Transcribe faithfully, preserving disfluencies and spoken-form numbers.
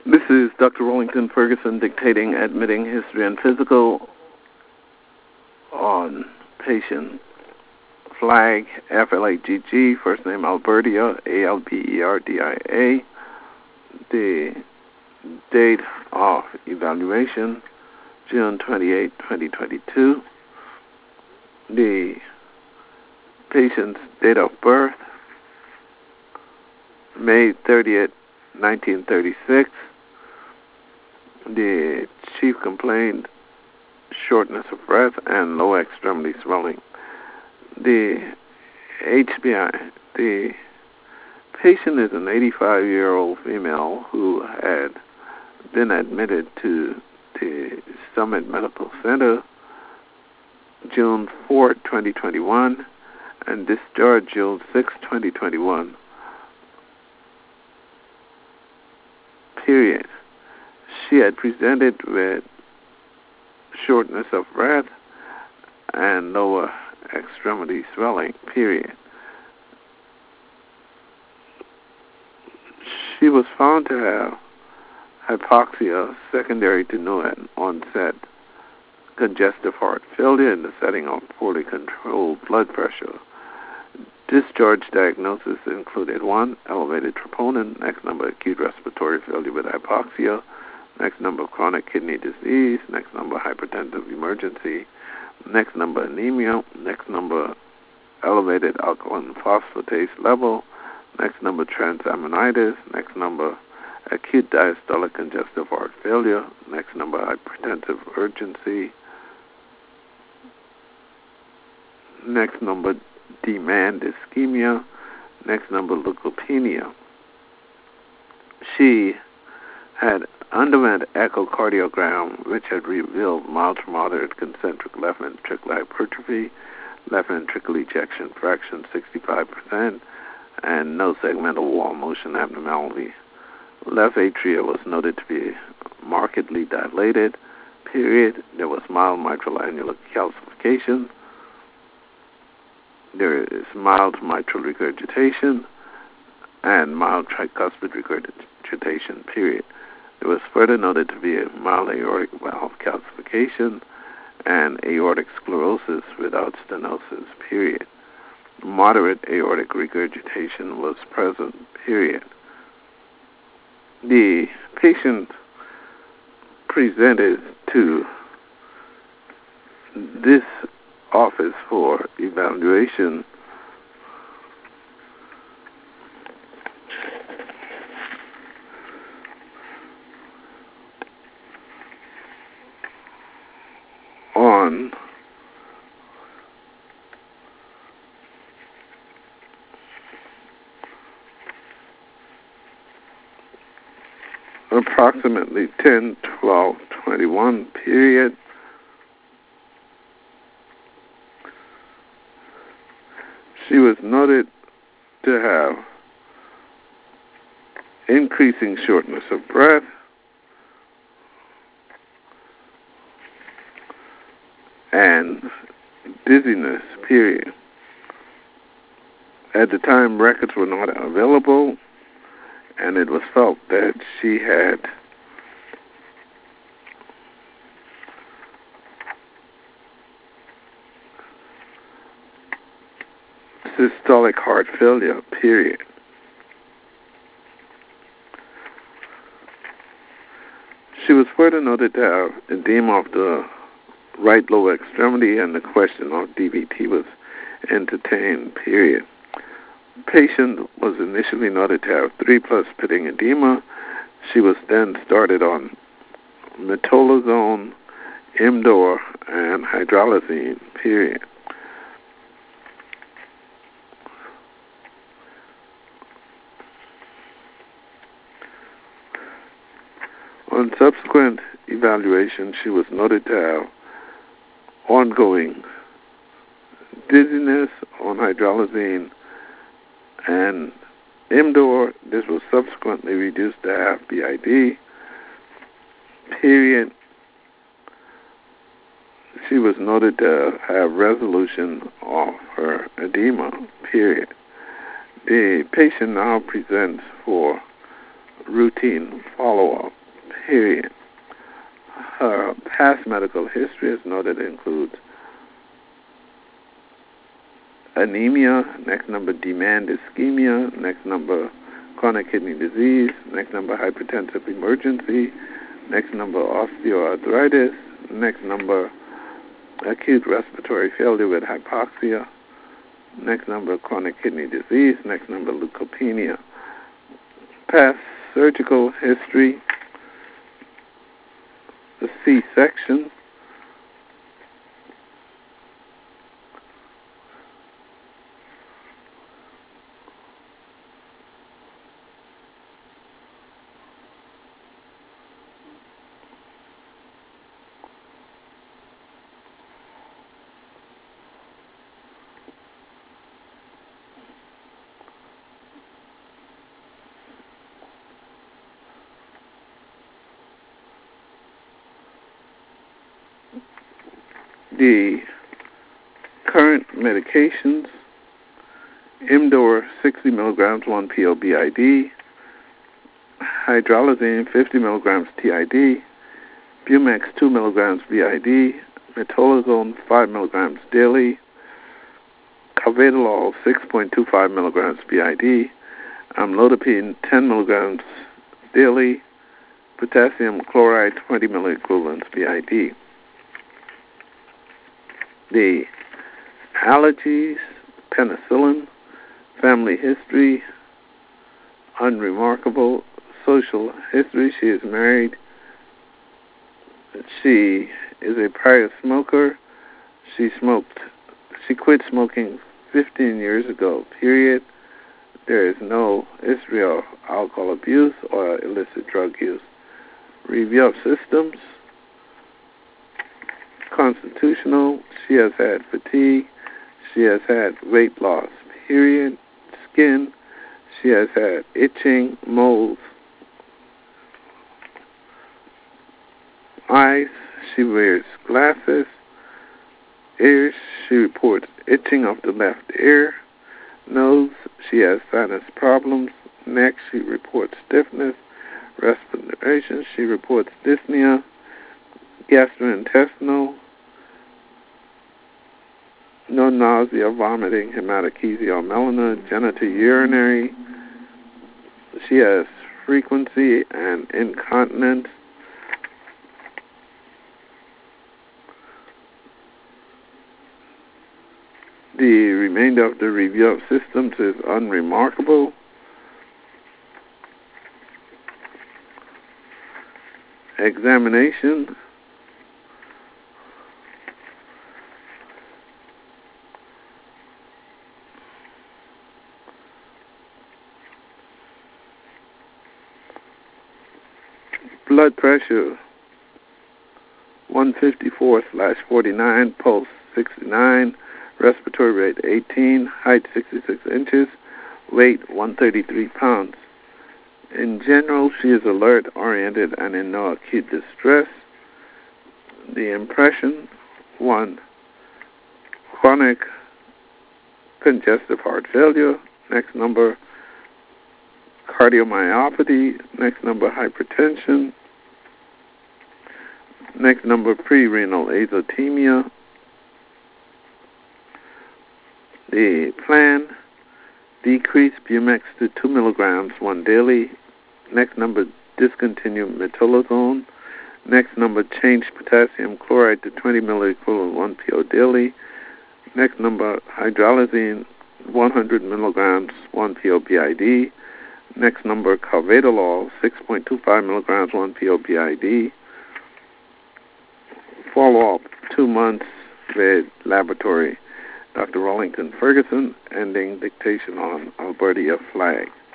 This is Doctor Rollington Ferguson dictating admitting history and physical on patient flag F L A G G, first name Albertia, A L B E R D I A. The date of evaluation, June twenty-eighth, twenty twenty-two. The patient's date of birth, May thirtieth, nineteen thirty-six. The chief complaint, shortness of breath and lower extremity swelling. The H B I, the patient is an eighty-five-year-old female who had been admitted to the Summit Medical Center June fourth, twenty twenty-one, and discharged June sixth, twenty twenty-one. Period. She had presented with shortness of breath and lower extremity swelling, period. She was found to have hypoxia secondary to new onset congestive heart failure in the setting of poorly controlled blood pressure. Discharge diagnosis included one, elevated troponin, next number acute respiratory failure with hypoxia, next number chronic kidney disease, next number hypertensive emergency, next number anemia, next number elevated alkaline phosphatase level, next number transaminitis, next number acute diastolic congestive heart failure, next number hypertensive urgency, next number demand ischemia, next number leukopenia. She had underwent echocardiogram, which had revealed mild to moderate concentric left ventricular hypertrophy, left ventricular ejection fraction sixty-five percent, and no segmental wall motion abnormality. Left atria was noted to be markedly dilated, period. There was mild mitral annular calcification. There is mild mitral regurgitation and mild tricuspid regurgitation, period. It was further noted to be a mild aortic valve calcification and aortic sclerosis without stenosis, period. Moderate aortic regurgitation was present, period. The patient presented to this office for evaluation on approximately ten twelve twenty-one, period. She was noted to have increasing shortness of breath, and dizziness, period. At the time, records were not available, and it was felt that she had systolic heart failure, period. She was further noted to have edema of the right lower extremity, and the question of D V T was entertained, period. Patient was initially noted to have three plus pitting edema. She was then started on metolazone, Imdor, and hydralazine, period. On subsequent evaluation, she was noted to have ongoing dizziness on hydralazine and Imdor. This was subsequently reduced to half B I D, period. She was noted to have resolution of her edema, period. The patient now presents for routine follow-up. period. Her past medical history is noted includes anemia, next number demand ischemia, next number chronic kidney disease, next number hypertensive emergency, next number osteoarthritis, next number acute respiratory failure with hypoxia, next number chronic kidney disease, next number leukopenia. Past surgical history, the C-section, the current medications, Imdor sixty milligrams one P O B I D, hydralazine fifty milligrams T I D, Bumex two milligrams B I D, metolazone five milligrams daily, carvedilol six point two five milligrams B I D, amlodipine ten milligrams daily, potassium chloride twenty milliequivalents B I D. The allergies, penicillin, family history, unremarkable, social history, she is married, she is a prior smoker, she smoked, she quit smoking fifteen years ago, period. There is no history of alcohol abuse or illicit drug use. Review of systems, constitutional, she has had fatigue, she has had weight loss, period. Skin, she has had itching, moles. Eyes, she wears glasses. Ears, she reports itching of the left ear. Nose, she has sinus problems. Neck, she reports stiffness. Respiration, she reports dyspnea. Gastrointestinal, no nausea, vomiting, hematochezia or melena. Genitourinary, she has frequency and incontinence. The remainder of the review of systems is unremarkable. Examination. Blood pressure one fifty-four slash forty-nine, pulse sixty-nine, respiratory rate eighteen, height sixty-six inches, weight one hundred thirty-three pounds. In general, she is alert, oriented, and in no acute distress. The impression, one, chronic congestive heart failure. Next number, cardiomyopathy. Next number, hypertension. Next number, pre-renal azotemia. The plan, decrease Bumex to two milligrams one daily. Next number, discontinue metolazone. Next number, change potassium chloride to twenty milliequivalent one P O daily. Next number, hydralazine one hundred milligrams one P O B I D. Next number, carvedilol six point two five milligrams one P O B I D. Follow up two months with laboratory. Doctor Rollington Ferguson, ending dictation on Albertia flag.